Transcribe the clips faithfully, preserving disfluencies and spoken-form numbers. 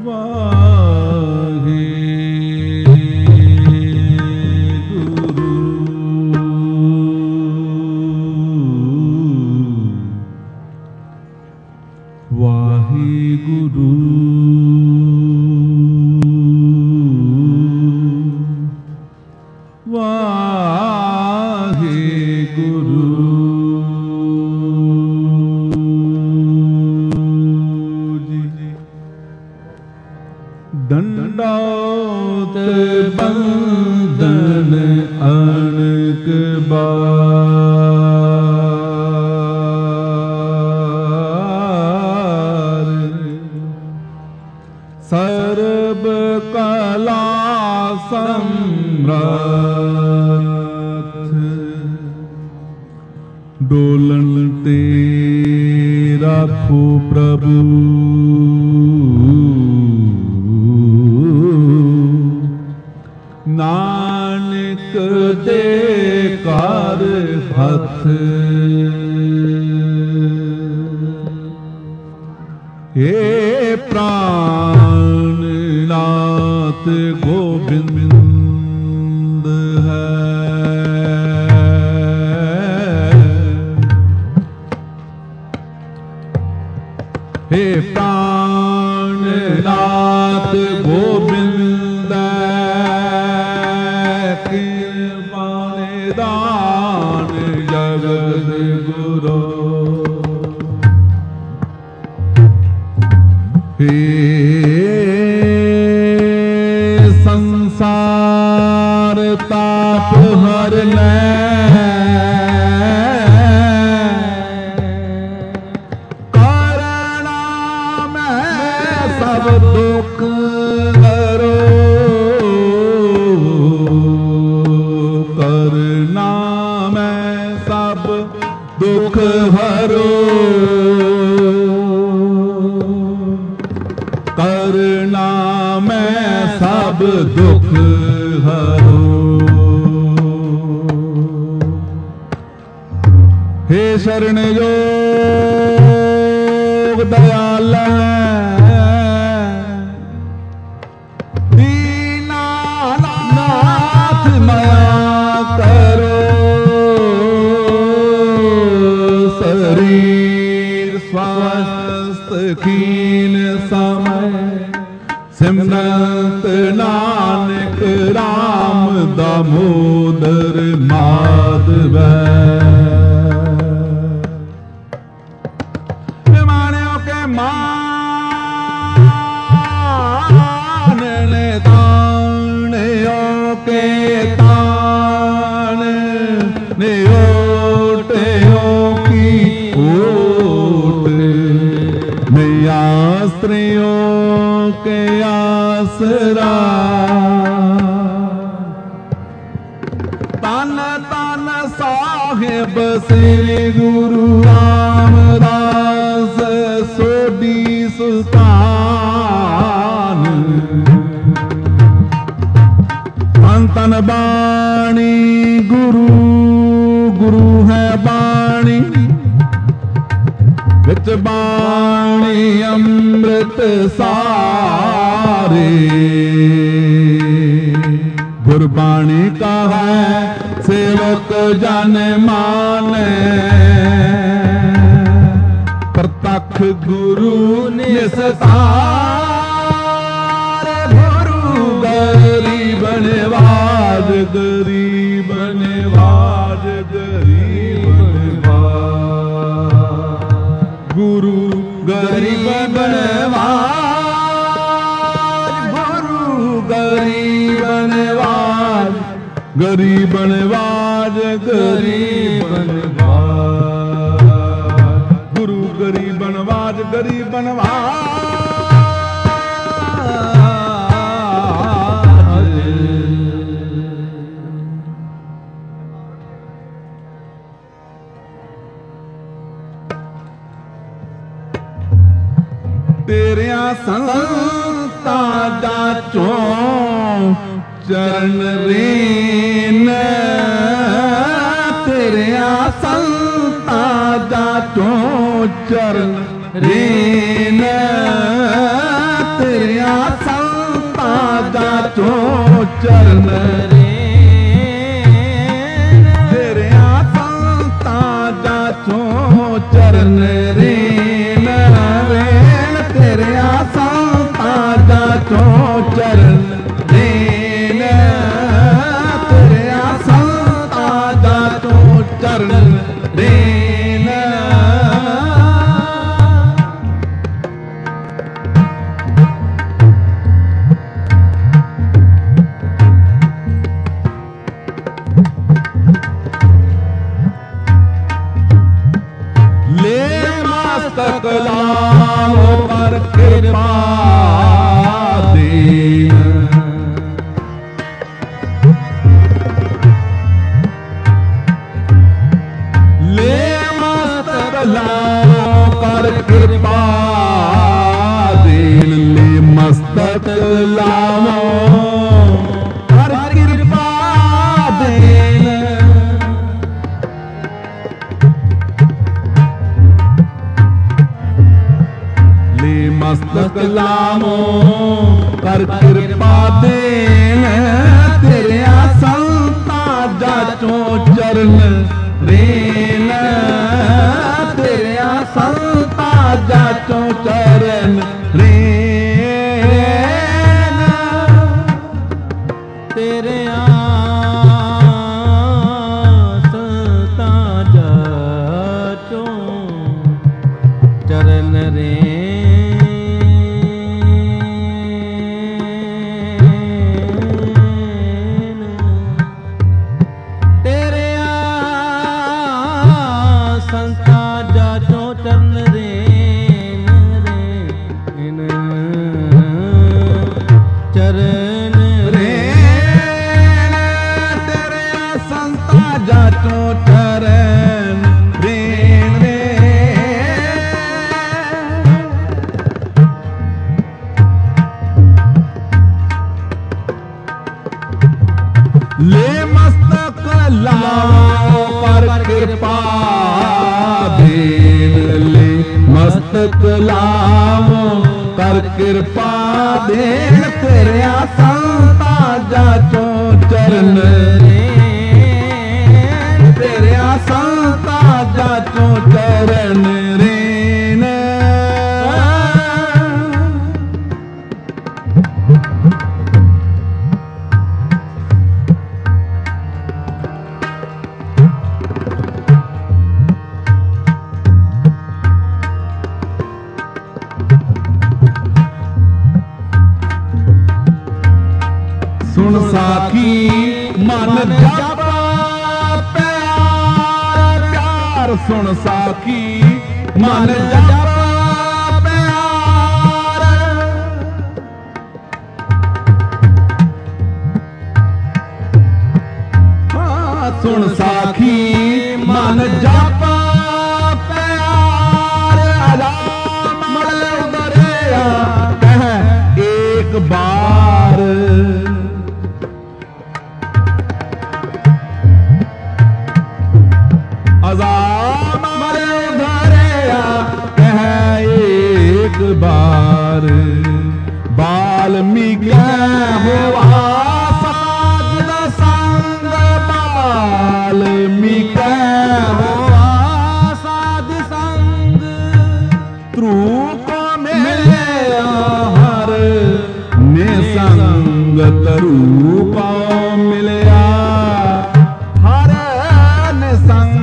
दंडौत बंदन अनक बार सर्ब कला सम्राट डोलन ते राखो प्रभु नानक दे कर हथ हे प्राणनाथ गोविंद है हे प्राणनाथ गोविंद दान जगत गुरु हे संसार ताप हर ले करना मैं सब दुख हरो करना मैं सब दुख हरो करना मैं सब दुख हरो हे शरण योग दयाल दीनानाथ माया करो शरीर स्वस्थ कीन समय सिमरत नानक राम दामोदर माधव मान्यो के मानने तान्यो के तान ने ओटयो की ओट में आश्रयों के आसरा तन तन साहिब श्री गुरु रामदास सोडी सुल्तान तन तन बाणी गुरु गुरु है बाणी विच बाणी अमृत सारे गुरबाणी का है सेवक जन माने प्रतख गुरु निस्तार गुरु गरीब नवाज गरीब नवाज गरीब नवाज गुरु गरीब नवाज गुरु गरीब नवाज गरीब नवाज गरीब नवाज गुरु गरीब नवाज गरीब नवाज तेरिया संता जाचो चरण रेन तेरिया संता जाचो चरण रेन तेरिया जाचो चरण रेन तेरे संता जाचो चरण रेन मस्तक लाओ कर कृपा दीन ले मस्तक लाओ कर कृपा दीन ले मस्तक लाओ कर कृपा दीन मस्तक लामो कर कृपा देन तेरे संता जाचो चरण रेन तेरे संता जाचो चरण रेन तेरे संता जाचो चरण रेन जाचो चरण रेन ले मस्तक लाओ पर कृपा देन ले मस्तक लाओ कर कृपा देन तेरे संता जाचो चरण तेरे संता जाचो चरण रेन सुन साखी मन जापा सुन साखी मन जापा प्यार हाँ सुन साखी मन जापा प्यार राम दरिया कह एक बार बार बाल्मीकि हुआ साध संग बाल्मीकि हुआ साध संग ध्रुव मिले हर निसंग रूप मिलया हर निसंग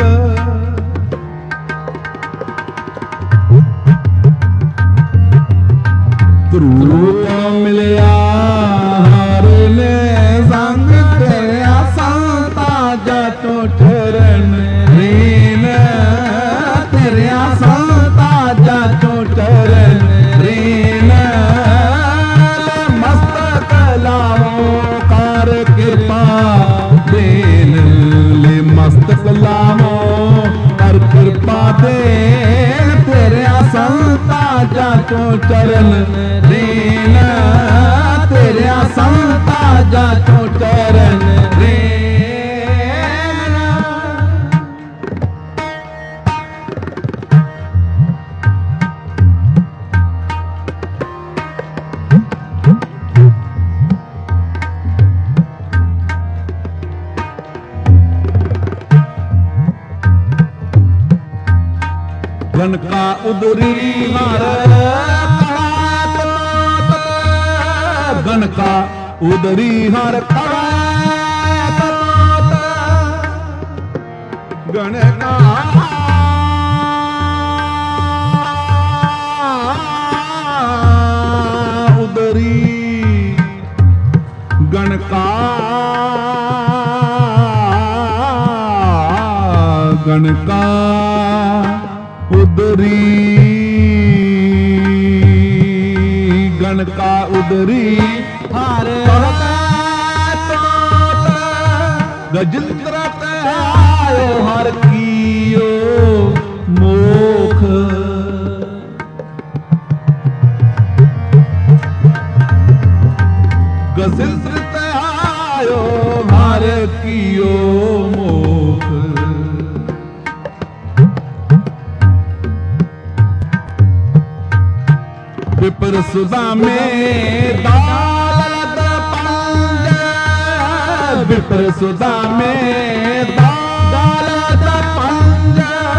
रूप मिलया हर ने संग तेरे संता जाचो चरण रेन तेरे संता जाचो चरण रेन मस्तक लाओ कर कृपा देन ले मस्तक लाओ कर कृपा देन तेरे संता जाचो चरण रेन तेरे संता जाचो चरण रेन घन का उदरी हर उदरी हर गण का उदरी गण का गण का उदरी गण का उदरी हर गजंत्र आयो हर कियो मोख गजंत्र आयो हर कियो मोख विपर सुदा में दालत पंज विपर सुदा में दालत पंज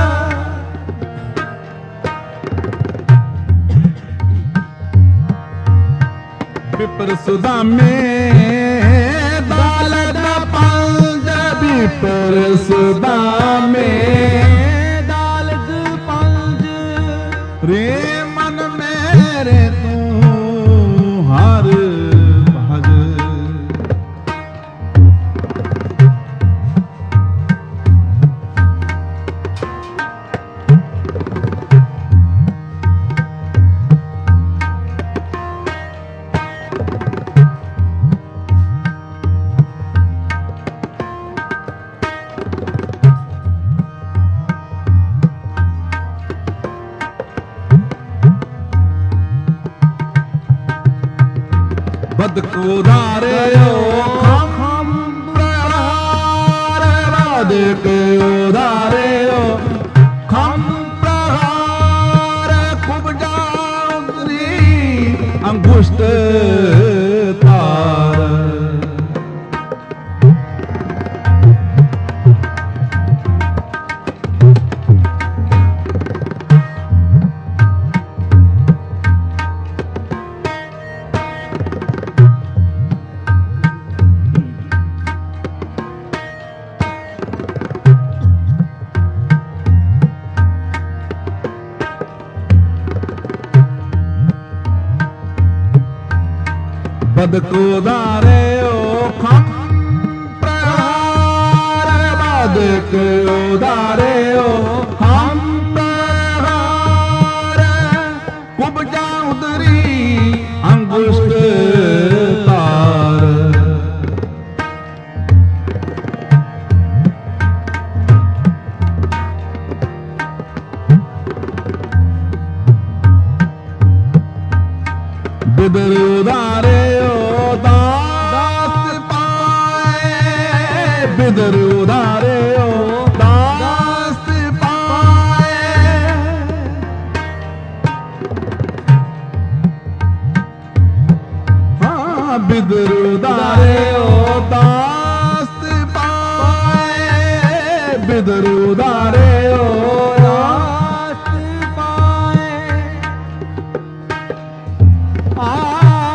विपर सुदा में दालत पंज विपर सुदा में दालत पंज रे मन मेरे तू हर भज बद को दारे ओ खम प्रहार बद को दारे ओ खम प्रहार खूब जाऊंगी अंगुष्ठ तार बद को दारे ओ खम प्रहार बद को दारे ओ खम प्रहार खूब जाऊंगी अंगुष्ठ तार बिदर उदारे बिदर उदारे ओ दास पाए हाँ बिदर उदारे ओ दास पाए बिदर उदारे ओ दास पाए आ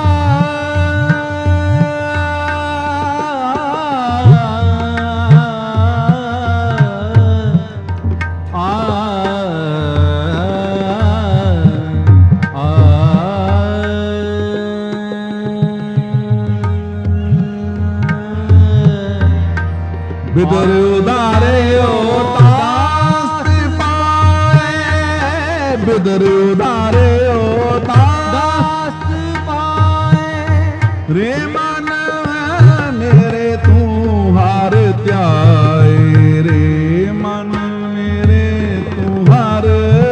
बिदर उदारे ओ दास पाए बिदर उदारे ओ दास पाए रे मन मेरे तू हार त्याए रे मन मेरे तू हार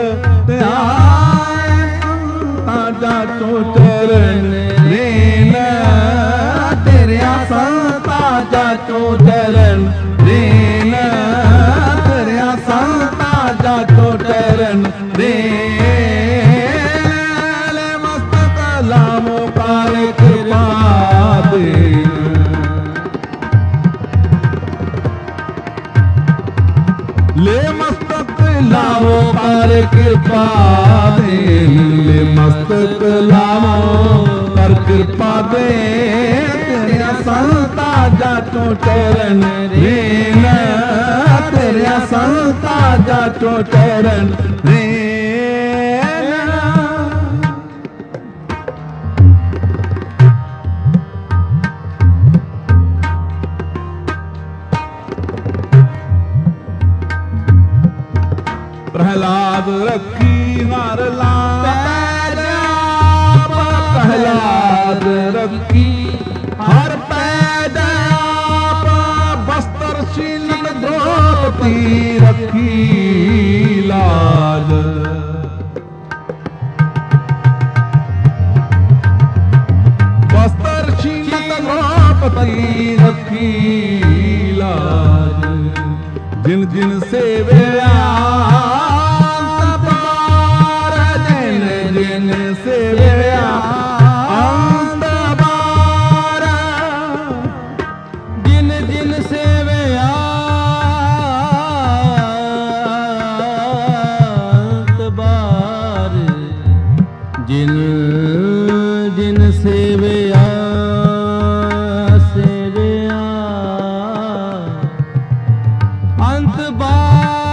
त्याए ताजा तो चरण रे न तेरे संता जा तो चरण रेन तेरे संता जा तो चरण रे मस्तक लामो कार कृपा दे ले मस्तक लामो कार कृपा दे ले मस्तक लामो कर कृपा दे जाचो चरण रेन तेरे संता जाचो चरण रेन। प्रहलाद रखी हर लाभ प्रहलाद रखी हर पैद बस्तर शीलन द्रौपदी रखी लाज। बस्तर शीलन द्रौपदी रखी लाज। जिन जिन सेवया जिन सेवया अंत बार जिन जिन सेवया अंत बार जिन जिन सेवया सेवया अंत बार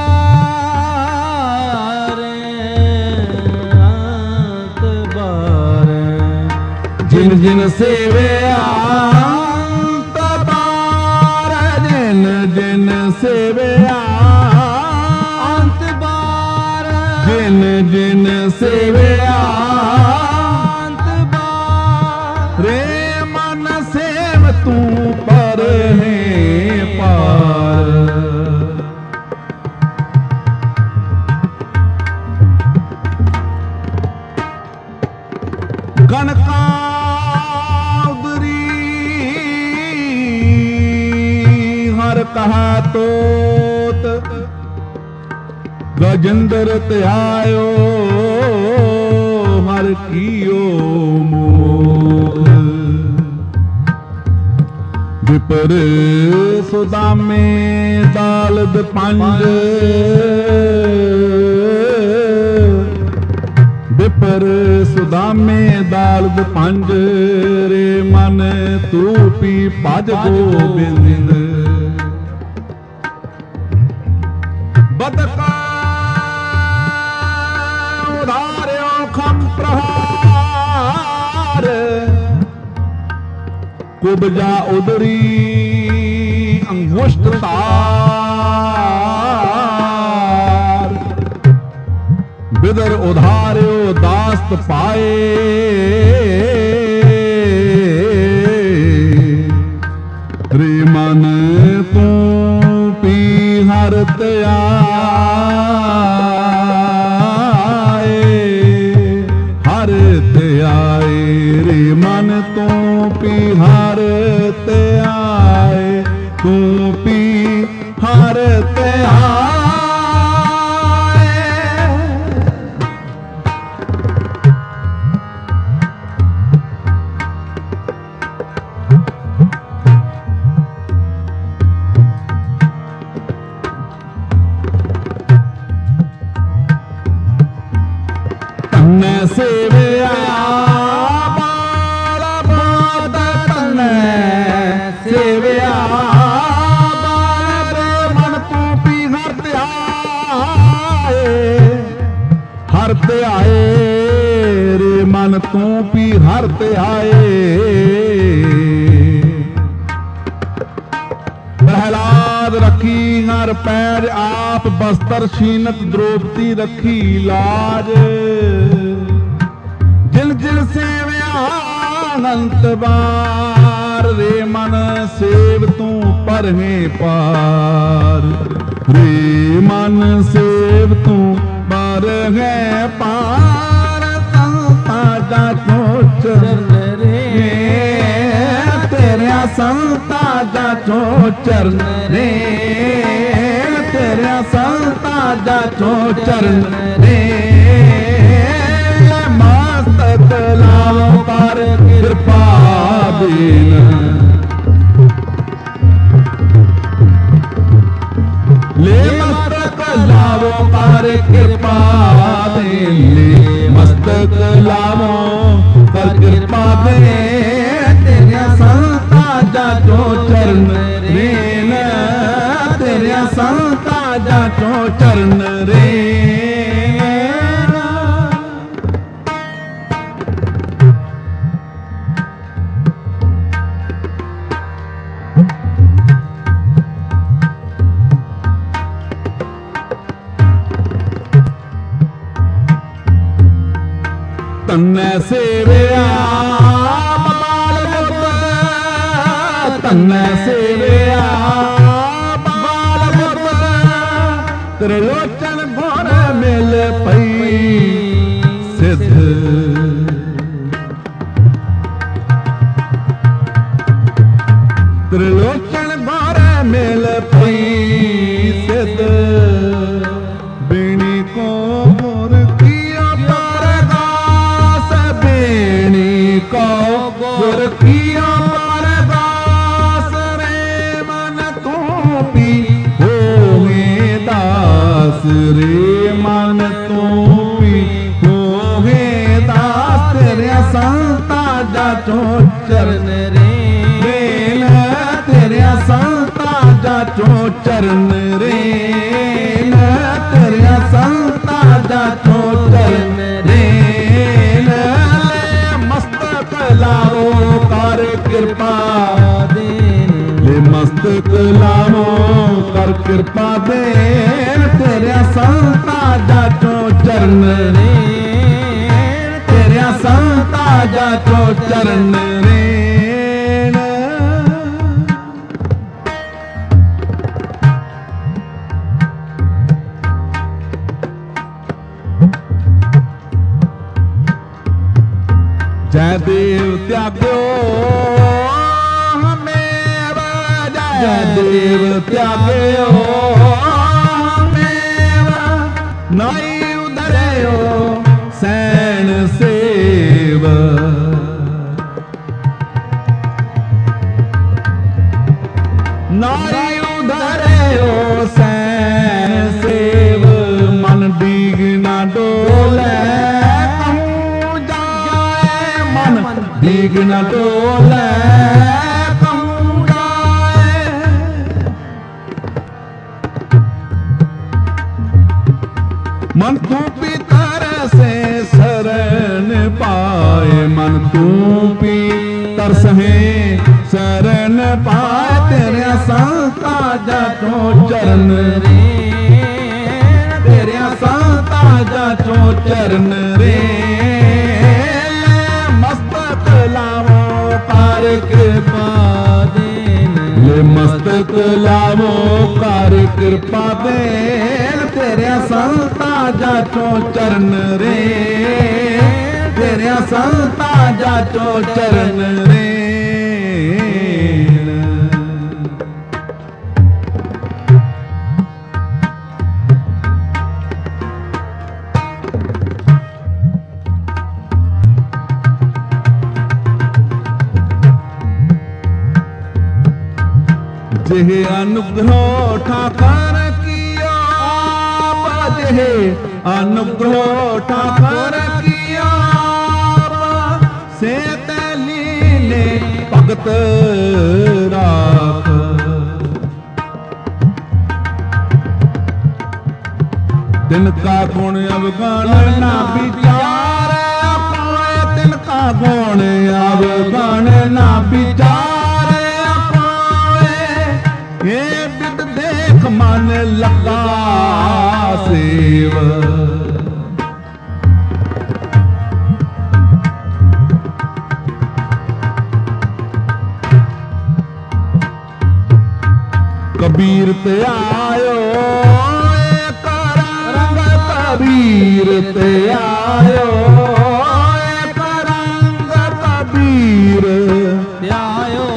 जिन जिन सेवया अंत बार जिन जिन सेवया अंत बार जिन जिन सेवया अंत बार। रे मन सेव तू पर है पार। गणका हर कहा तोत गजेंद्र त्यायो हर कियो मोह। विपर सुदामे दालद पंज विपर सुदामे दालद पंज रे मन तू पी भज गोबिंद। बदका उधार्यो खम प्रहार कुबजा उदरी अंगुष्ठ तार। बिदर उधार्यो दास्त पाए रे मन तू पी हरत आए हरत आए रे मन तू पी हरत आए तू पी हरत आए। सेवया बाल बाद तने सेवया बाल रे मन तू पी हरते आए हरते आए रे मन तू पी हरते आए। प्रहलाद रखी हर पैर आप बस्तर शीनत द्रौपदी रखी लाज। जिन जिन सेवया अनंत बार रे मन सेव तू पर है पार। रे मन सेव तू पर है पार। संता जाचो चरण रे तेरे संता जाचो चरण रे तेरे संता जाचो चरण रे। मस्तक लाओ पर कृपा दीन ले मस्तक लाओ पर कृपा दीन ले मस्तक लाओ पर कृपा दे तेरे संता जाचो चरण ਧੰਨੇ ਸੇਵਿਆ ਬਾਲ ਮੁਕਤ ਧੰਨੇ ਸੇਵਿਆ ਬਾਲ ਮੁਕਤ ਤ੍ਰਿਲੋਚਨ ਗੁਣ ਮਿਲ ਪਈ ਸਿੱਧ ਤ੍ਰਿਲੋਚਨ ਗੁਣ ਮਿਲ ਪਈ ਸਿੱਧ ਬੇਣੀ ਕੋ ਗੁਰ ਕੀਆ ਪਰਦਾਸ ਬੇਣੀ ਕੋ ਗੁਰ ਕੀਆ ਪਰਦਾਸ ਰੇ ਮਨ ਤੂੰ ਪੀ ਹੋਵੇ ਦਾਸ ਰੇ ਮਨ ਤੂੰ ਪੀ ਹੋਵੇ ਦਾਸ ਤੇਰੇ ਸੰਤਾ ਦਾ ਚੋ ਚਰਨ ਰੇ ਤੇਰੇ ਸੰਤਾ ਦਾ ਚੋ ਚਰਨ ਰੇ ਤੇਰੇ ਸੰਤਾ ਦਾ ਚੋ ਚਰਨ ਰੇ ਮਸਤਕ ਲਾਵੋ ਕਰ ਕਿਰਪਾ ਦੇਨ ਲੈ ਮਸਤਕ ਲਾਵੋ ਕਰ ਕਿਰਪਾ ਦੇਨ ਤੇਰੇ ਸੰਤਾ ਦਾ ਚੋ ਚਰਨ ਰੇ ਤੇਰੇ ਸੰਤਾ ਦਾ ਚੋ ਚਰਨ ਰੇ ਜੈ ਦੇਵ ਤਿਆਗਿਓ ਮੇਵਾ ਜੈ ਦੇਵ ਤਿਆਗਿਓ ਮੇਵਾ ਨਾਈ ਉਧਰਿਓ ਸੈਣ ਸੇਵ ਨਾਈ ਉਧਰਿਓ ਸੈਣ ਸੇਵ ਮਨ ਡੀਗ ਨਾ ਡੋਲੇ ਡੀਗ ਨਾ ਡੋਲੇ ਕਹੂੰ ਜਾਏ ਮਨ ਤੂੰ ਪੀ ਤਰਸੇ ਸ਼ਰਨ ਪਾਏ ਮਨ ਤੂੰ ਪੀ ਤਰਸੇ ਸ਼ਰਨ ਪਾਏ ਤੇਰੇ ਸੰਤਾ ਦਾ ਚੋ ਚਰਨ ਰੇ ਤੇਰੇ ਸੰਤਾ ਦਾ ਚੋ ਚਰਨ ਰੇ ਲਾਵੋ ਕਰ ਕਿਰਪਾ ਦੇਨ ਲੈ ਮਸਤਕ ਲਾਵੋ ਕਰ ਕਿਰਪਾ ਦੇਨ ਤੇਰੇ ਸੰਤਾ ਜਾ ਚੋ ਚਰਨ ਰੇ ਤੇਰੇ ਸੰਤਾ ਜਾ ਚੋ ਚਰਨ ਰੇ ਜਿਹੇ ਅਨੁਗ੍ਰਹ ਠਾਕਰ ਕੀਆ ਜਿਹੇ ਅਨੁਗ੍ਰਹ ਠਾਕਰ ਕੀਆ ਸੇ ਤੇ ਲੀਲੇ ਭਗਤ ਰਾਖ ਤਿਨ ਕਾ ਗੁਣ ਅਵਗਣ ਨਾ ਵਿਚਾਰ ਪਾਏ ਤਿਨ ਕਾ ਗੁਣ ਅਵਗਣ ਨਾ ਵਿਚਾਰ ਇਹ ਬਿਦ ਦੇਖ ਮਨ ਲੱਗਾ ਸੇਵ ਕਬੀਰ ਤੇ ਆਇਓ ਏਕ ਰੰਗ ਕਬੀਰ ਤੇ ਆਇਓ ਏਕ ਰੰਗ ਕਬੀਰ ਤੇ ਆਇਓ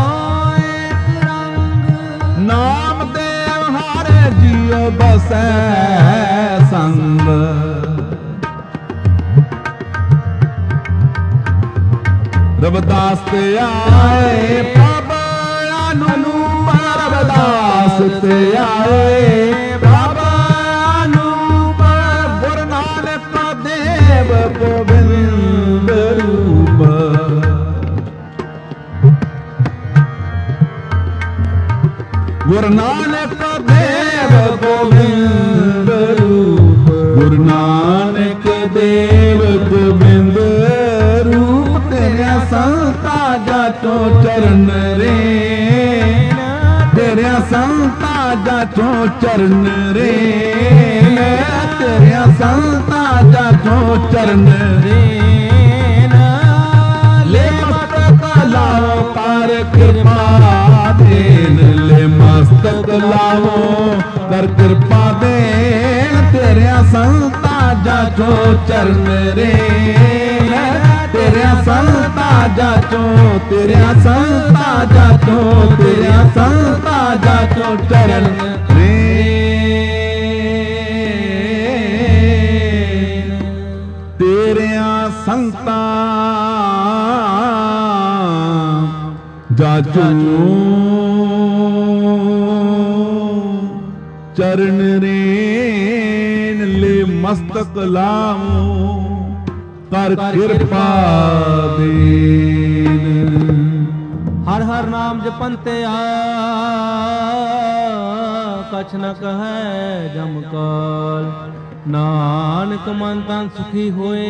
ਬਸੈ ਸੰਗ ਰਵਿਦਾਸ ਤੇ ਆਏ ਪ੍ਰਭ ਅਨੂਪ ਰਵਿਦਾਸ ਤੇ ਆਏ ਪ੍ਰਭ ਅਨੂਪ ਗੁਰੂ ਨਾਨਕ ਦੇਵ ਗੋਬਿੰਦ ਰੂਪ ਗੁਰੂ ਨਾਨਕ ਦੇਵ ਗੋਬਿੰਦ ਰੂਪ ਗੁਰੂ ਨਾਨਕ ਦੇਵ ਗੋਬਿੰਦ ਰੂਪ ਤੇਰੇ ਸੰਤਾ ਜਾ ਚੋ ਚਰਨ ਰੇ ਤੇਰੇ ਸੰਤਾ ਜਾ ਚੋ ਚਰਨ ਰੇ ਤੇਰੇ ਸੰਤਾ ਜਾ ਚੋ ਚਰਨ ਰੇ ਕਰ ਕਿਰਪਾ ਦੇਣ ਤੇਰਿਆਂ ਸੰਤਾਂ ਜਾਚੋ ਚਰਨ ਰੇਨ ਤੇਰਿਆਂ ਸੰਤਾਂ ਜਾਚੋ ਤੇਰਿਆਂ ਸੰਤਾਂ ਜਾਚੋ ਤੇਰਿਆਂ ਸੰਤਾਂ ਜਾਚੋ ਚਰਨ ਰੇਨ ਤੇਰਿਆਂ ਸੰਤਾਂ ਜਾਚੋ ਚਰਨ ਰੇਨ ਲੈ ਮਸਤਕ ਲਾਉ ਕਰ ਕਿਰਪਾ ਦੇਨ ਹਰ ਹਰ ਨਾਮ ਜਪੰਤੇ ਆ ਕਛ ਨ ਕਹੈ ਜਮ ਕਾਲ ਨਾਨਕ ਮਨ ਤਨ ਸੁਖੀ ਹੋਏ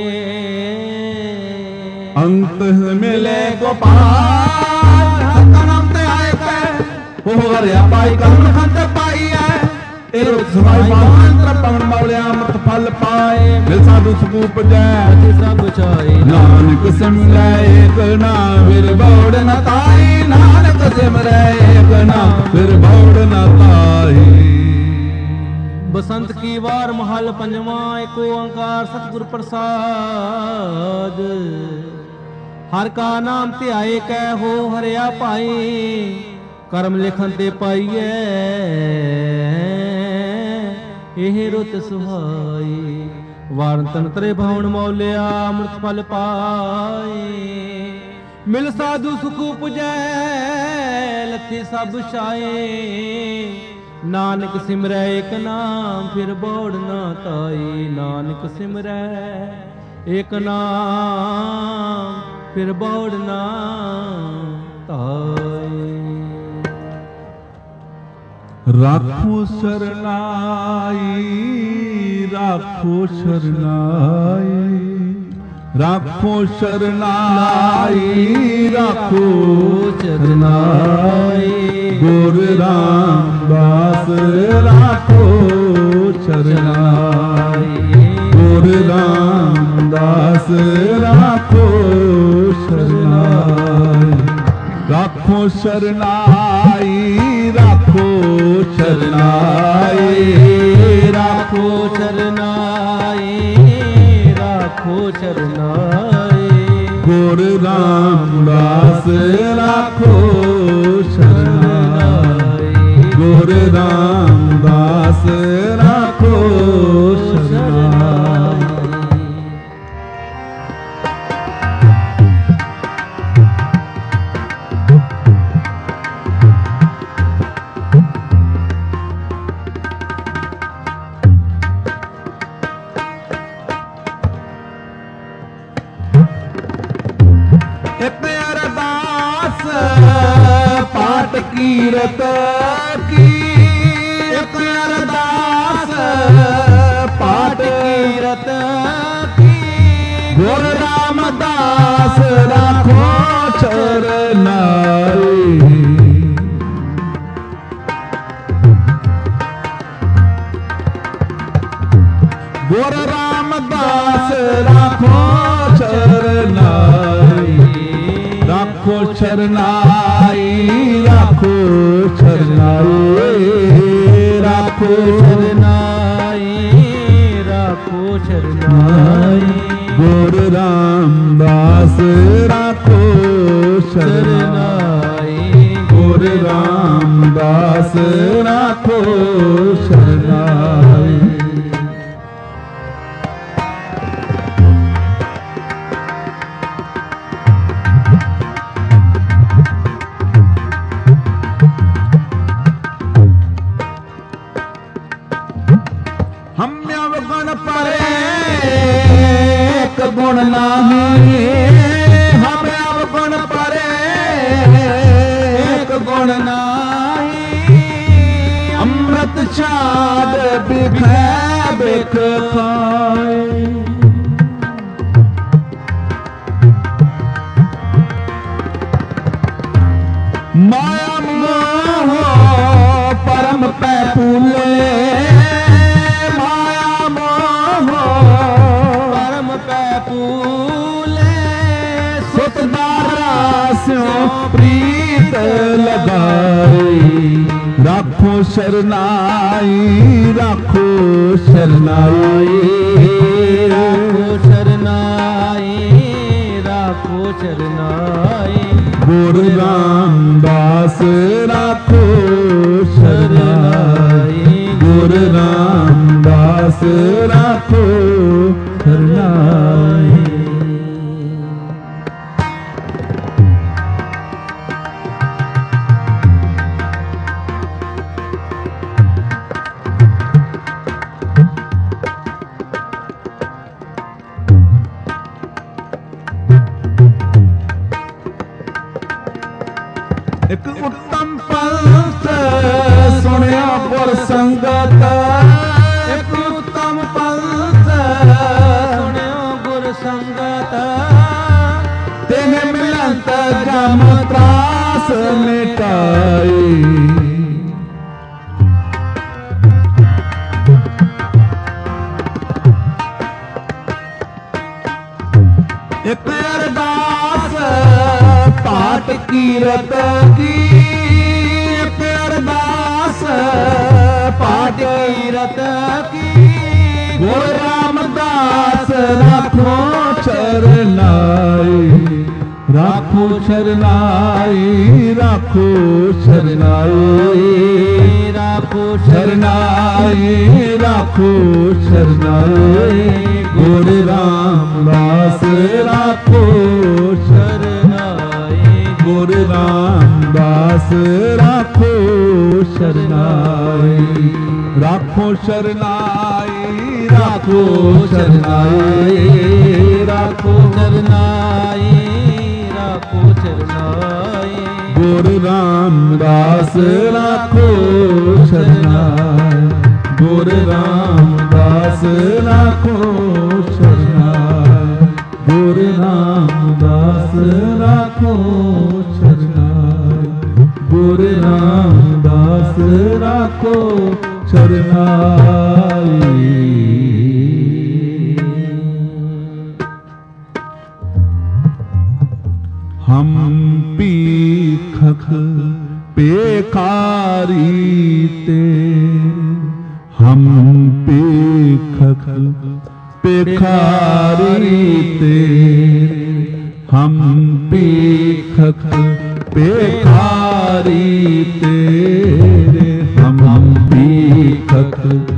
ਅੰਤ ਮਿਲੇ ਗੋਪਾਲ ਹਰ ਨਾਮ ਤੇ ਆਏ ਪੈ ਹੋ ਹਰਿਆ ਪਾਈ ਕਲਮ ਖੰਤ ਪਾਈ ਐ ਇਹ ਸਮਾਈ ਮੰਤਰ ਪਵਨ ਮੌਲਿਆ ਅੰਮ੍ਰਿਤ ਫਲ ਪਾਏ ਮਿਲ ਸਾਧੂ ਸੂਪ ਜੈ ਸਭ ਚਾਏ ਨਾਨਕ ਸਿਮਰੈ ਏਕ ਨਾਮ ਫਿਰ ਬੌੜ ਨ ਤਾਈ ਨਾਨਕ ਸਿਮਰੈ ਏਕ ਨਾਮ ਫਿਰ ਬੌੜ ਨ ਤਾਈ ਬਸੰਤ ਕੀ ਵਾਰ ਮਹਲ ਪੰਜਵਾਂ ਏਕ ਓੰਕਾਰ ਸਤਿਗੁਰ ਪ੍ਰਸਾਦ ਹਰ ਕਾ ਨਾਮ ਧਿਆਏ ਕੈ ਹੋ ਹਰਿਆ ਭਾਈ ਕਰਮ ਲਿਖਨ ਤੇ ਪਾਈਐ ਇਹ ਰੁਤ ਸੁਹਾਈ ਵਾਰਨ ਤਨ ਤਰੇ ਭਾਵਨ ਮੌਲਿਆ ਅੰਮ੍ਰਿਤ ਫਲ ਪਾਏ ਮਿਲ ਸਾਧੂ ਸੁਖ ਪੁਜੈ ਲੱਥੀ ਸਭ ਛਾਏ ਨਾਨਕ ਸਿਮਰੈ ਏਕ ਨਾਮ ਫਿਰ ਬੋੜ ਨਾ ਤਾਈ ਨਾਨਕ ਸਿਮਰੈ ਏਕ ਨਾਮ ਫਿਰ ਬੋੜ ਨਾ ਤਾਈ ਰਾਖੋ ਸ਼ਰਨਾਈ ਰਾਖੋ ਸ਼ਰਨਾਈ ਰਾਖੋ ਸ਼ਰਨਾਈ ਰਾਖੋ ਸ਼ਰਨਾਈ ਗੁਰ ਰਾਮਦਾਸ ਰਾਖੋ ਸ਼ਰਨਾਈ ਗੁਰ ਰਾਮਦਾਸ ਰਾਖੋ ਸ਼ਰਨਾਈ ਰਾਖੋ ਸ਼ਰਨਾਈ ਰਾਖੋ ਸ਼ਰਨਾਈ ਰਾਖੋ ਸ਼ਰਨਾਈ ਰਾਖੋ ਸ਼ਰਨਾਈ ਗੁਰ ਰਾਮਦਾਸ ਰਾਖੋ ਸ਼ਰਨਾਈ ਗੁਰ ਰਾਮਦਾਸ ਰਾਖੋ ਸ਼ਰਨਾਈ ਕੀਰਤ ਕੀ ਇੱਕ ਅਰਦਾਸ ਪਾਠ ਕੀਰਤ ਕੀ ਗੁਰ ਰਾਮਦਾਸ ਰਾਖੋ ਚਰਨਾਈ ਗੁਰ ਰਾਮਦਾਸ ਰਾਖੋ ਚਰਨਾਈ ਰਾਖੋ ਸ਼ਰਨਾਈ ਰਾਖੋ ਸ਼ਰਨਾਈ ਰਾਖੋ ਸ਼ਰਨਾਈ ਰਾਖੋ ਸ਼ਰਨਾਈ ਗੁਰ ਰਾਮਦਾਸ ਰਾਖੋ ਸ਼ਰਨਾਈ ਗੁਰ ਰਾਮਦਾਸ ਰਾਖੋ ਸ਼ਰਨਾਈ ਗੁਣ ਨਾਹੀ ਹਮ ਅਵਗੁਣ ਪਰੇ ਇੱਕ ਗੁਣ ਨਾਹੀ ਅੰਮ੍ਰਿਤ ਛਾਦ ਬਿਖੈ ਬਿਖ ਖਾਏ ਮਾਇਆ ਮੋਹ ਪਰਮ ਪੈ ਫੂਲੇ ਪ੍ਰੀਤ ਲਗਾਈ राखो शरनाई राखो शरनाई राखो शरनाई राखो शरनाई गुरु रामदास राखो शरनाई गुरु रामदास राखो शरनाई। एक उत्तम पंथ सुनिया गुर संगत एक उत्तम पंथ सुनियो गुर संगत तेने मिलंत जम त्रास मिटाई एक अरदास पाठ कीरत की एक अरदास पाठ कीरत की गुरु रामदास राखो शरनाई राखो शरनाई राखो शरनाई राखो शरनाई राखो शरनाई गुरु रामदास राखो शरनाई गुरु रामदास राखो शरनाई राखो शरनाई राखो शरनाई राखो शरनाई राखो शरनाई गुरु रामदास राखो शरनाई गुरु रामदास राखो शरनाई गुरु रामदास राखो शरनाई गुरु रामदास राखो शरनाई। हम पीखक पेखारी ते हम पीखक पेखारी तेरे हम पीखक पेखारी तेरे हम पीखक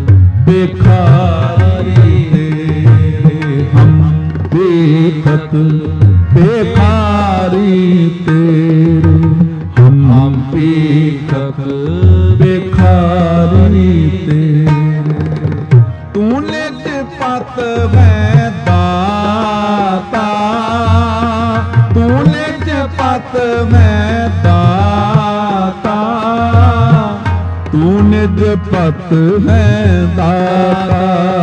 पेखारी तेरे हम पीखक पेखारी तेरे हम पीखक पेखारी तेरे तूने पत में दाता तूने पत में दाता तूने पत में दाता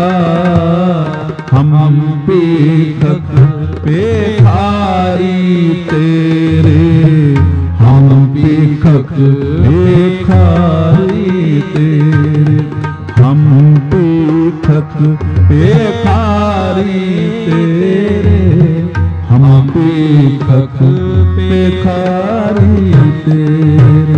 हम पीखक पेखारी तेरे हम पीखक पेखारी तेरे हम पीखक पेखारी तेरे हम पीखक पेखारी तेरे।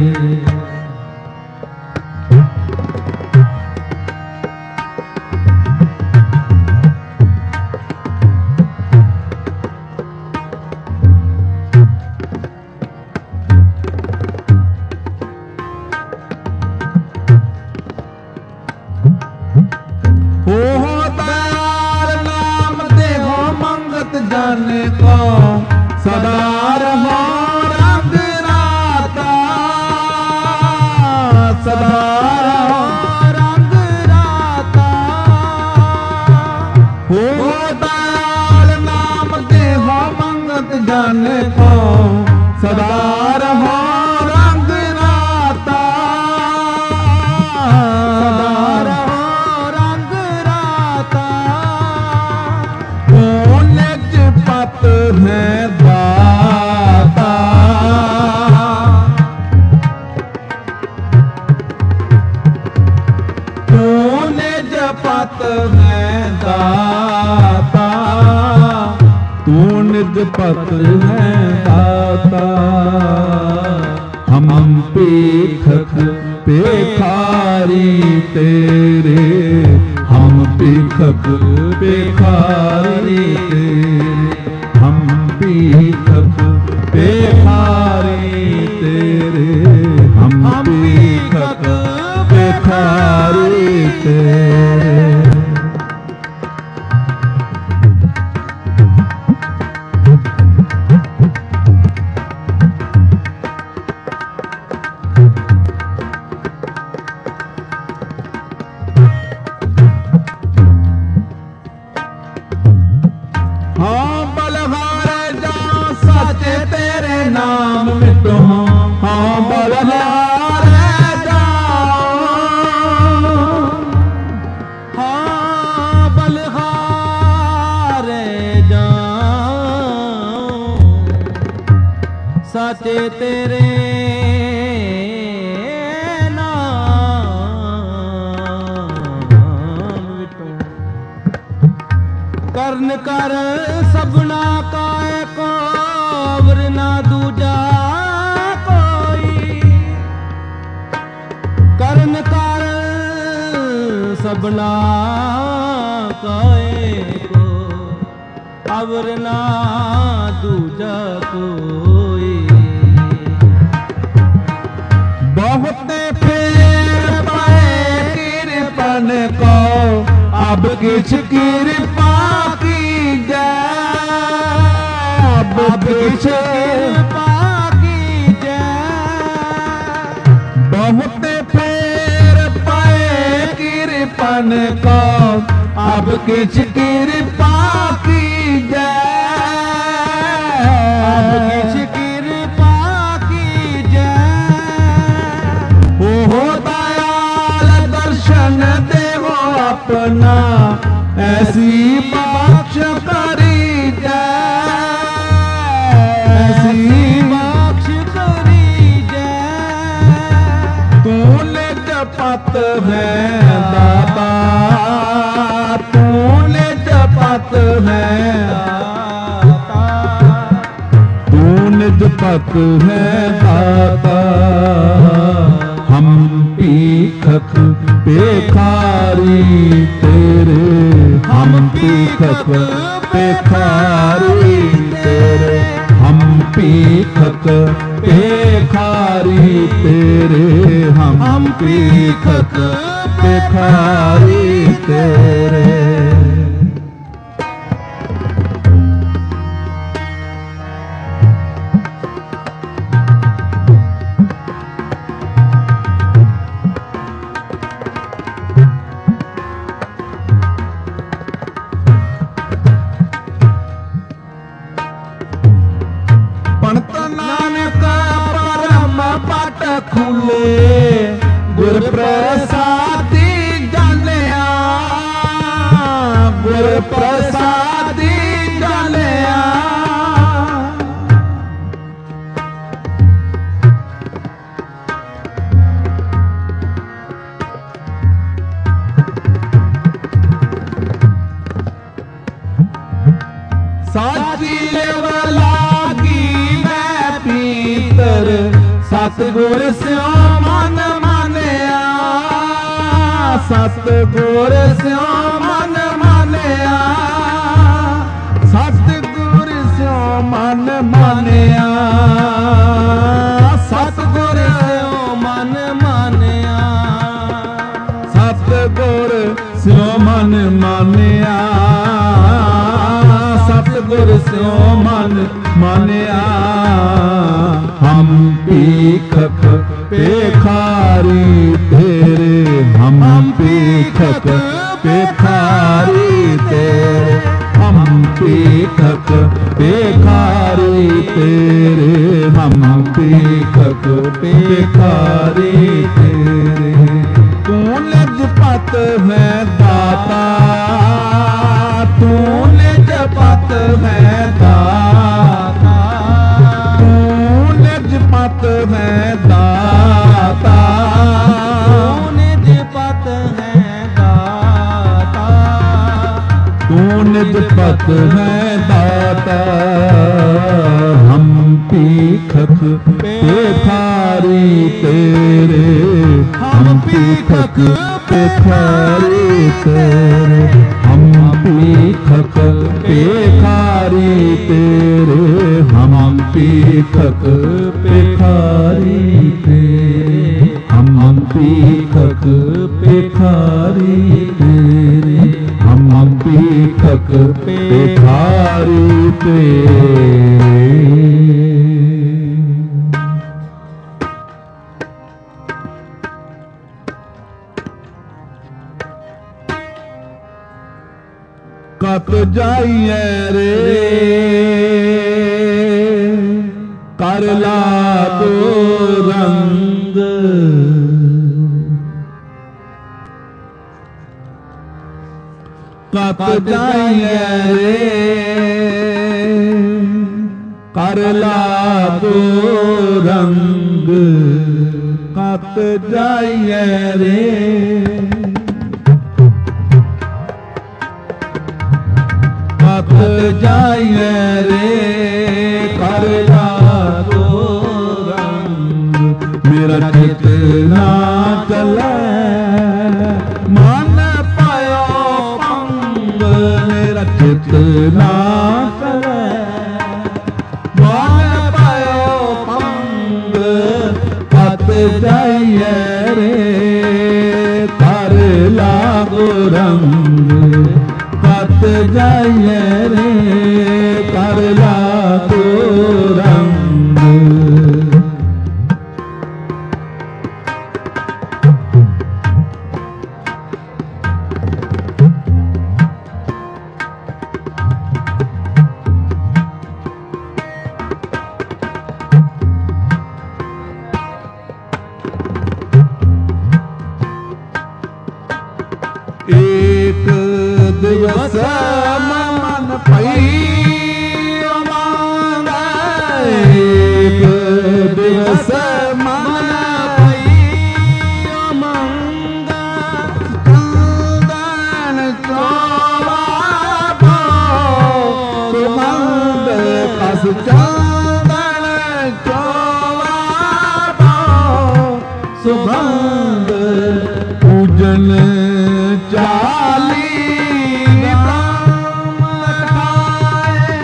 जाने को सदा रहो रंग राता सदा रहो रंग राता हो दयाल नाम देहो मंगत जाने को सदा रहो रंग राता सदा रहो रंग राता पत है दाता तूने जपत है दाता तूने जपत है दाता ਭਿਖਾਰੀ ਤੇਰੇ, ਹਮ ਭੀਖਕ ਭਿਖਾਰੀ ਤੇਰੇ। ਹਾਂ ਬਲਹਾਰੇ ਜਾ ਸੱਚੇ ਤੇਰੇ ਨਾਮ ਮਿਟੋ, ਹਾਂ ਬਲਹਾਰੇ ਜਾ, ਹਾਂ ਬਲਹਾਰੇ ਜਾ ਸੱਚੇ ਤੇਰੇ ਕਰਨ ਕਰ ਸਭਨਾ ਕਾ ਏਕੋ ਅਵਰ ਨਾ ਦੂਜਾ ਕੋਈ, ਕਰਨ ਕਰ ਸਭਨਾ ਕਾ ਏਕੋ ਅਵਰ ਨਾ ਦੂਜਾ ਕੋਈ। बहुते फेर पाए कृपन को, अब किछ कृपा कीजै, अब किछ कृपा कीजै। बहुते फेर पाए कृपन को, अब किछ कृपा कीजै, अब किछ कृपा कीजै। हो दयाल दर्शन देवो अपना, ऐसी बख्श करी जै, ऐसी बख्श करी जै। तू निज पत है दाता, तू निज पत है दाता, तू निज पत है दाता। हम भीखक भिखारी तेरे, हम भीखक भिखारी तेरे, हम भीखक भिखारी तेरे, हम भीखक भिखारी तेरे। पंत नानक परम पट खुले, गुर प्रसादी जानिया, गुर प्रसादी जानिया। साची लागी मैं पीतर, सतगुर स्यो मन मानिया, सतगुर स्यो मन मानिया, सतगुर स्यो मन मानिया, सतगुर स्यो मन मानिया, सतगुर स्यो मन मानिया, सतगुर स्यो मन मानिया। हम भीखक भिखारी तेरे, हम भीखक भिखारी तेरे, हम भीखक भिखारी तेरे, हम भीखक भिखारी तेरे। तू निज पत है दाता, तू निज पत है दाता, तू निज पत है दाता, तू निज पत है दाता, तू निज पत है दाता। हम भीखक भिखारी तेरे, हम भीखक भिखारी तेरे, हम भीखक पीखक पेखारी तेरे, हम पीखक पेखारी तेरे, हम पीखक पेखारी तेरे, हम पीखक पेखारी तेरे। कत जाइए रे कर ला दो रंग, कत जाइए रे कर ला दो रंग, कत जाइए रे कत जाइए रे कर ला दो रंग, मेरा चित ना चले मन पायो पंग, मेरा चित ना चले मन पायो पंग, कत जाइए रे कर ला दो रंग, कत जाइए रे कर ला दो रंग। एक दिवस मन पई अमांग, एक दिवस मन पई अमांग, चंदन चोला सुमंद कस चंदन चोला सुगंध, पूजन चाली ब्रह्म खाए,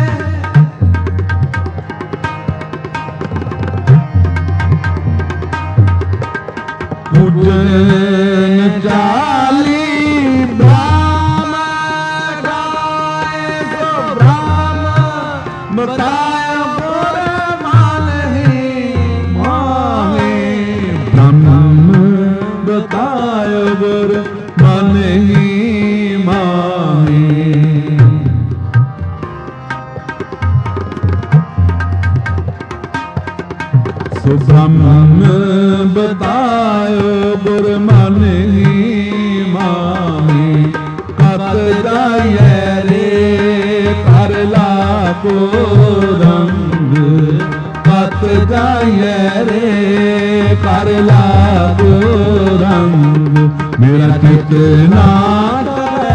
पूजन चाली ब्रह्म खाए, सो ब्रह्म बताए गुर मानहि माहे, ब्रह्म बताए गुर मानहि माहे। सो ब्रह्म बतायो गुर मानहि माहे, कत जाइए रे कर ला दो रंग, कत जाइए रे कर ला दो रंग, मेरा चित ना चले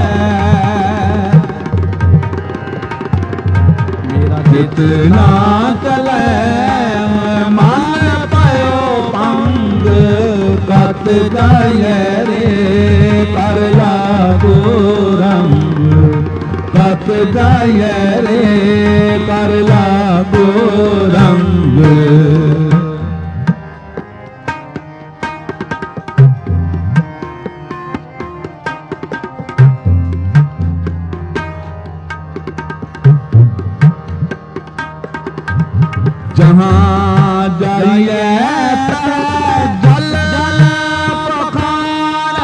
मेरा चित ना चले मन पायो पंग, कत जाइए रे कर ला दो रंग, कत जाइए रे कर ला दो रंग। जहाँ जाइए जल जल पखान,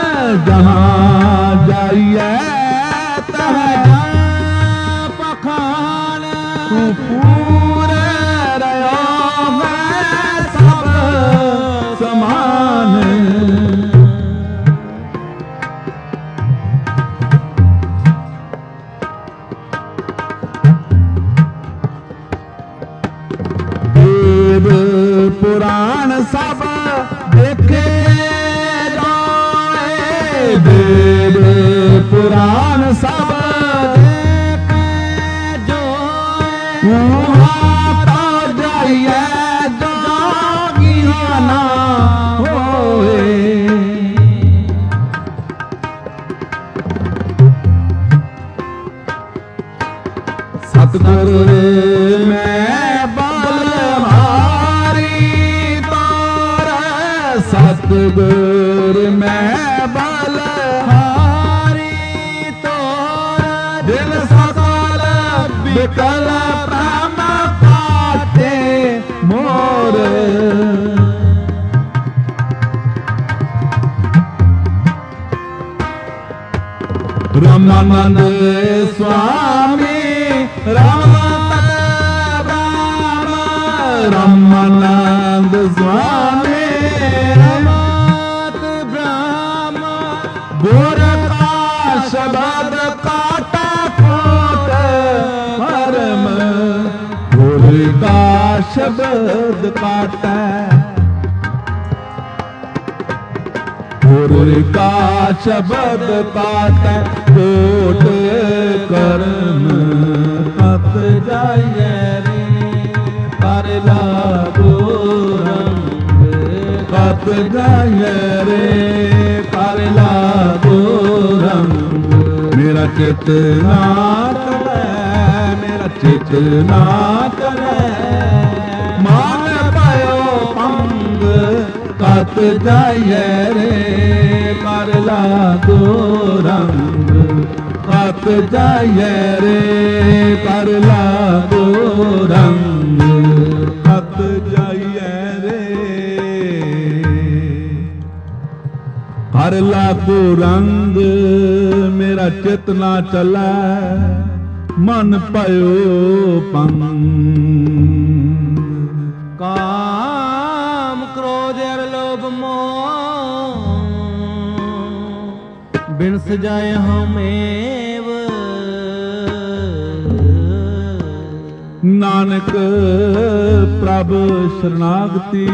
जहाँ जाइए पखान, तू पूरे रहो मैं सब समान। पुराण सब देखे जाए, वेद पुराण सब देखे जाए, वहाँ तो जाइए जोगिया ना होए। ਸਤਿਗੁਰ ਮੈਂ ਬਲ ਹਾਰੀ ਤੋਰ ਦਿਲ ਸਕਲ ਬਿਕਲ ਪ੍ਰਮ ਕਾਟੇ ਮੋਰ ਰਾਮਾਨੰਦ ਸੁਆਮੀ ਰਾਮਤ ਬ੍ਰਹਮ ਰਾਮਾਨੰਦ ਸੁਆਮੀ ਰਮਤ ਬ੍ਰਹਮ ਗੁਰ ਕਾ ਸ਼ਬਦ ਕਾਟਾ ਕੋਟ ਪਰਮ ਗੁਰ ਕਾ ਸ਼ਬਦ ਕਾਟਾ ਗੁਰ ਕਾ ਸ਼ਬਦ ਕਾਟੈ ਕੋਟ ਕਰਮ ਕਤ ਜਾਇਐ ਰੇ ਕਰ ਲਾਗੋ ਰੰਗ ਕਤ ਜਾਇਐ ਰੇ ਕਰ ਲਾਗੋ ਰੰਗ ਮੇਰਾ ਚਿਤ ਨਾ ਕਰੈ ਮੇਰਾ ਚਿਤ ਨਾ ਕਰੈ ਮਾਨ ਪਾਇਓ ਪੰਗ ਕਤ ਜਾਇਐ ਰੇ ਕਰ ਲਾਗੋ ਰੰਗ ਕਤ ਜਾਇਐ ਰੇ ਕਰ ਲਾਗੋ ਰੰਗ ਕਤ ਜਾਇਐ ਰੇ ਕਰ ਲਾਗੋ ਰੰਗ ਮੇਰਾ ਚਿਤ ਨਾ ਚੱਲੈ ਮਨ ਭਇਓ ਪੰਗ ਕਾਮ ਕ੍ਰੋਧ ਅਰ ਲੋਭ ਮੋਹ ਬਿਨ ਸਜਾਏ ਹਮੇਵ ਨਾਨਕ ਪ੍ਰਭ ਸ਼ਰਨਾਗਤੀ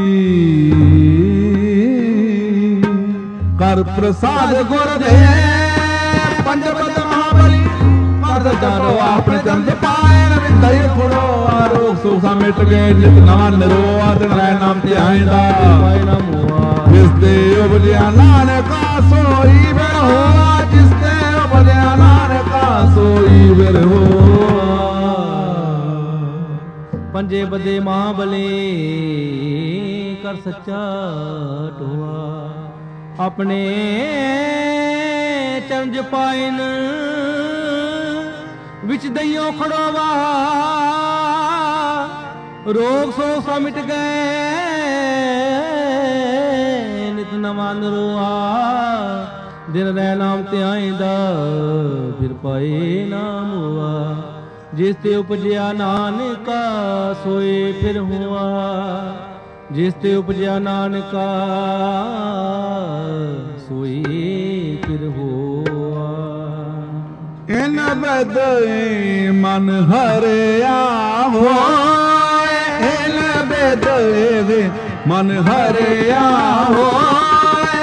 ਕਰ ਪ੍ਰਸਾਦ ਗੁਰ ਦੇ ਪੰਜਪਦ ਮਹਾਬਲੀ ਕਰ ਜਾਨੋ ਆਪਣੇ ਚਰਨ ਦੇ ਪਾਏ ਨਵਿ ਦਈ ਫੜੋ ਆਰੋਗ ਸੁਖਾ ਮਿਟ ਗਏ ਨਿਤ ਨਵਾਂ ਨਿਰੋਆ ਦਿਨ ਰਹਿ ਨਾਮ ਤੇ ਆਇਂਦਾ ਪਾਏ ਨਾ ਮੋਆ ਜਿਸ ਤੇ ਉਪਜਿਆ ਨਾਨਕਾ ਸੋਈ ਬਿਰ ਹੋਆ ਜਿਸ ਤੇ ਉਪਜਿਆ ਨਾਨਕਾ ਸੋਈ ਬਿਰ ਹੋਆ ਪੰਜੇ ਬਦੇ ਮਹਾਬਲੀ ਕਰ ਸੱਚਾ ਟੋਆ ਆਪਣੇ ਚਰਨ ਜਪਾਇਨ ਵਿੱਚ ਦਈਓ ਖੜੋਵਾ ਰੋਗ ਸੋ ਸਾ ਮਿਟ ਗਏ ਨਿਤ ਨਵਾਂ ਨਰੋਆ ਦਿਨ ਰਹਿ ਨਾਮ ਤੇ ਆਇਂਦਾ ਫਿਰ ਪਾਏ ਨਾਮ ਹੋਆ ਜਿਸ ਤੇ ਉਪਜਿਆ ਨਾਨਕਾ ਸੋਏ ਫਿਰ ਹੋਆ ਜਿਸ ਤੇ ਉਪਜਿਆ ਨਾਨਕਾ ਸੋਈ ਫਿਰ ਹੋਆ ਇਨ ਬਦਏ ਮਨ ਹਰਿਆ ਹੋਏ ਇਨ ਬਦਏ ਮਨ ਹਰਿਆ ਹੋਏ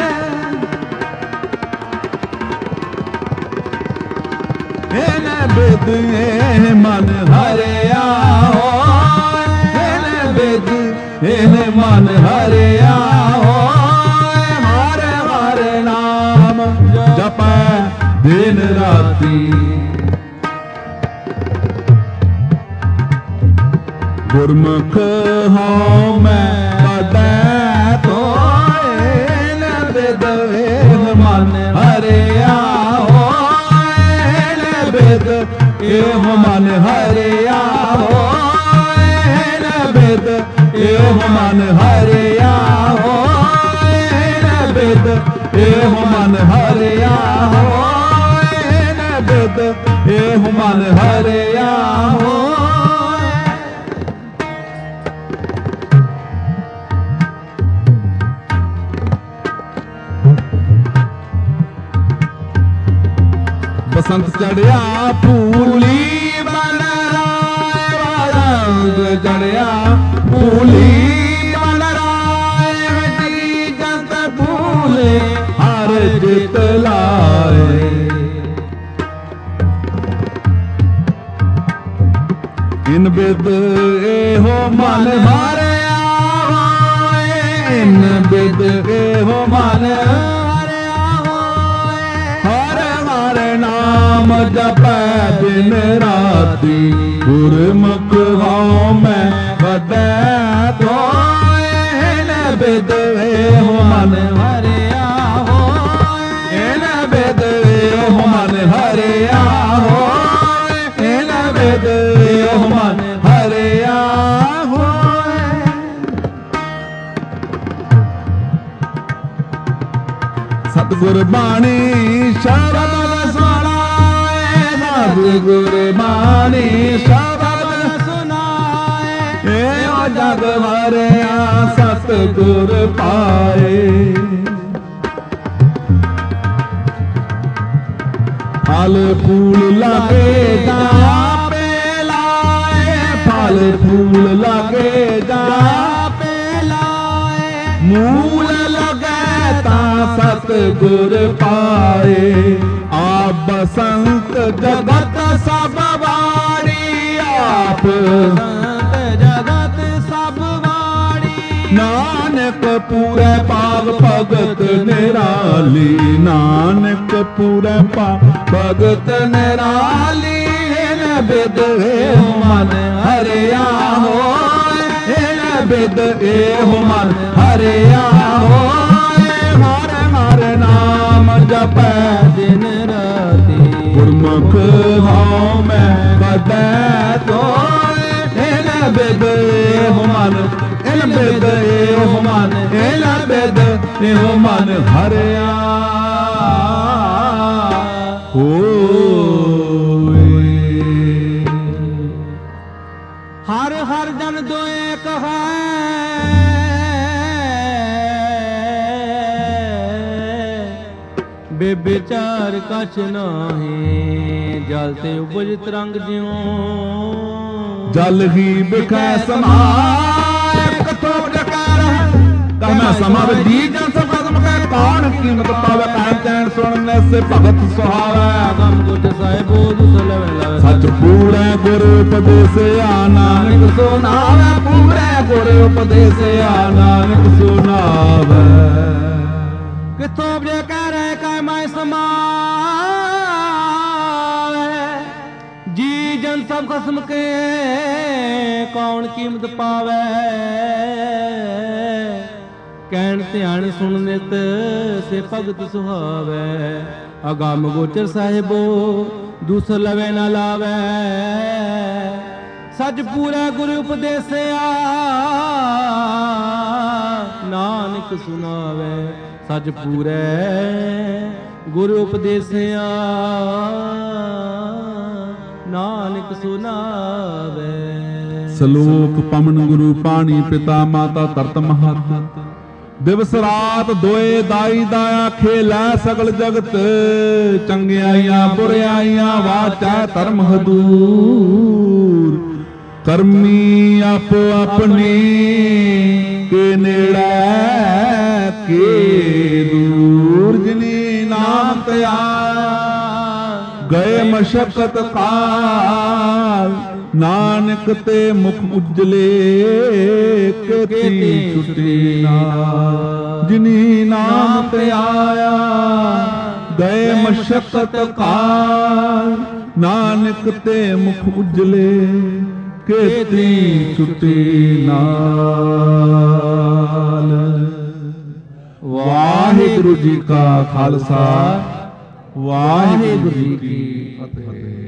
ਇਨ ਬਦਏ ਮਨ ਹਰਿਆ ਹੋਏ ਇਨ ਬਦਏ ਇਨ ਮਨ ਹਰਿਆ ਹੋਏ ਹਰਿ ਹਰਿ ਨਾਮ ਜਪੈ ਦਿਨ ਰਾਤੀ ਗੁਰਮੁਖ ਹਉ ਮੈਂ ਪੜੈ ਤੋਏ ਨ ਬਿਦ ਮਨ ਹਰਿਆ ਹੋਏ ਨ ਬਿਦ ਏਹ ਮਨ ਹਰਿਆ ਹੋਏ ਨ ਬਿਦ ਏਹ ਮਨ ਹਰਿਆ ਹੋਏ ਨ ਬਿਦ ਏਹ ਮਨ ਹਰਿਆ ਹੋਏ ਨ ਬਿਦ ਏਹ ਮਨ ਹਰਿਆ ਹੋਏ ਬਸੰਤ ਚੜਿਆ ਫੂਲੀ ਬਨ ਰਾਏ ਵਾਰੰਗ ਚੜਿਆ ਫੂਲੀ ਬਨ ਰਾਏ ਜੀ ਜੰਤ ਭੂਲੇ ਹਰ ਜਿਤ ਲਾਏ ਇਨ ਬਿਦ ਇਹੋ ਮਨ ਹਰਿਆ ਹੋਏ ਇਨ ਬਿਦ ਇਹੋ ਮਨ ਨਾਮ ਜਪੈ ਦਿਨ ਰਾਤੀ ਗੁਰਮੁਖ ਹਉ ਮੈਂ ਵਧੈ ਤੋਏ ਨ ਬਿਦ ਏਹੁ ਮਨ ਸਤਿਗੁਰ ਬਾਣੀ ਸ਼ਬਦ ਸੁਣਾਏ, ਸਤਿਗੁਰ ਬਾਣੀ ਸ਼ਬਦ ਸੁਣਾਏ, ਏਉ ਜਗ ਵਰਿਆ ਸਤਿਗੁਰ ਪਾਏ। ਫਲ ਫੂਲ ਲਾਗੇ ਜਾ ਆਪੇ ਲਾਏ, ਫਲ ਫੂਲ ਲਾਗੇ ਜਾ ਆਪੇ ਲਾਏ, ਮੂਲ ਲਗੈ ਤਾਂ ਸਤਿਗੁਰ ਪਾਏ। ਆਪ ਬਸੰਤ ਜਗਤ ਸਭ ਵਾੜੀ, ਆਪ ਬਸੰਤ ਜਗਤ ਸਭ ਵਾੜੀ, ਨਾਨਕ ਪੂਰੇ ਪਾਗ ਭਗਤ ਨਿਰਾਲੀ, ਨਾਨਕ ਪੂਰੇ ਪਾਗ ਭਗਤ ਨਿਰਾਲੀ। ਇਹ ਬਿਦ ਇਹੋ ਮਨ ਹਰਿਆ ਹੋਏ, ਇਹ ਬਿਦ ਇਹੋ ਮਨ ਹਰਿਆ ਹੋਏ, ਹਰ ਹਰ ਨਾਮ ਜਪੈ ਦਿਨ ਰਾਤੀ, ਗੁਰਮੁਖ ਹਉ ਮੈਂ ਕਦੈ ਤੋਏ। ਇਹ ਬਿਦ ਇਹੋ ਮਨ, ਇਹ ਬਿਦ ਇਹੋ ਮਨ, ਇਹ ਬਿਦ ਇਹੋ ਮਨ ਹਰਿਆ ਹੋਏ। ਹਰ ਹਰ ਜਨ ਦੋਏ ਕਹੈ, ਬੇਬਿਚਾਰ ਕਛ ਨਾਹੀ, ਜਲ ਤੇ ਉਪਜ ਤਰੰਗ ਜਿਉ, ਜਲ ਹੀ ਬਿਖੈ ਸਮਾਏ, ਕਥੋ ਜਕਾਰ ਕਹ ਮੈਂ ਸਮਾਵੇ ਦੀ ਜਨ ਸਭ ਕਦਮ ਕੈ, ਕੌਣ ਕੀਮਤ ਪਾਵੇ ਕਹਿ ਚੈਨ ਸੁਣਨੇ ਸੇ ਭਗਤ ਸੁਹਾਵੈ। ਗਮ ਗੁਟ ਸਾਹਿਬੋ ਦੁਸ ਲਵੈ ਲਵੈ, ਸਚ ਪੂਰੇ ਗੁਰ ਉਪਦੇਸਿਆ ਨਾਨਕ ਸੁਨਾਵੈ, ਪੂਰੇ ਗੁਰ ਉਪਦੇਸਿਆ ਨਾਨਕ ਸੁਨਾਵੈ। ਕਿਥੋਂ ਜੇ ਕਹਿ ਰਹਿ ਕੈ ਮੈਂ ਸਮਾਵੇ, ਜੀ ਜਨ ਸਭ ਖਸਮ ਕੇ ਕੌਣ ਕੀਮਤ ਪਾਵੇ। ਕਹਿਣ ਧਿਆਨ ਸੁਣ ਨਿਤ ਸੇ ਭਗਤ ਸੁਹਾਵੈ, ਅਗੰਮ ਗੋਚਰ ਸਾਹਿਬੋ ਦੁਸ ਲਵੇ ਨਾ ਲਾਵੈ। ਸਚ ਪੂਰਾ ਗੁਰੂ ਉਪਦੇਸਿਆ ਨਾਨਕ ਸੁਨਾਵੈ, ਸਚ ਪੂਰੇ ਗੁਰੂ ਉਪਦੇਸਿਆ ਨਾਨਕ ਸੁਨਾਵੈ। ਸ਼ਲੋਕ ਪਵਨ ਗੁਰੂ ਪਾਣੀ ਪਿਤਾ ਮਾਤਾ ਧਰਤ ਮਹਤ, ਦਿਵਸ ਰਾਤ ਦੋਏ ਦਾਈ ਦਾਇਆ ਖੇਲੈ ਸਗਲ ਜਗਤ, ਚੰਗਿਆਈਆਂ ਬੁਰਿਆਈਆਂ ਵਾਚੈ ਧਰਮ ਹਦੂਰ। ਕਰਮੀ ਆਪੋ ਆਪਣੀ ਕੇ ਨੇੜੇ ਕੇ ਦੂਰ, ਜਿਨੀ ਨਾਮ ਧਿਆ ਗਏ ਮਸ਼ਕਤ ਕਾਲ, ਨਾਨਕ ਤੇ ਮੁਖ ਉਜਲੇ ਕੇਤੀ ਛੁਟੀ ਨਾ। ਜਿਨੀ ਨਾਮ ਤੇ ਆਇਆ ਗਏ ਮਸ਼ਕਤ ਕਾਲ, ਨਾਨਕ ਤੇ ਮੁਖ ਉਜਲੇ ਕੇਤੀ ਛੁਟੀ ਨਾਲ। ਵਾਹਿਗੁਰੂ ਜੀ ਕਾ ਖਾਲਸਾ, ਵਾਹਿਗੁਰੂ ਜੀ ਕੀ ਫਤਿਹ।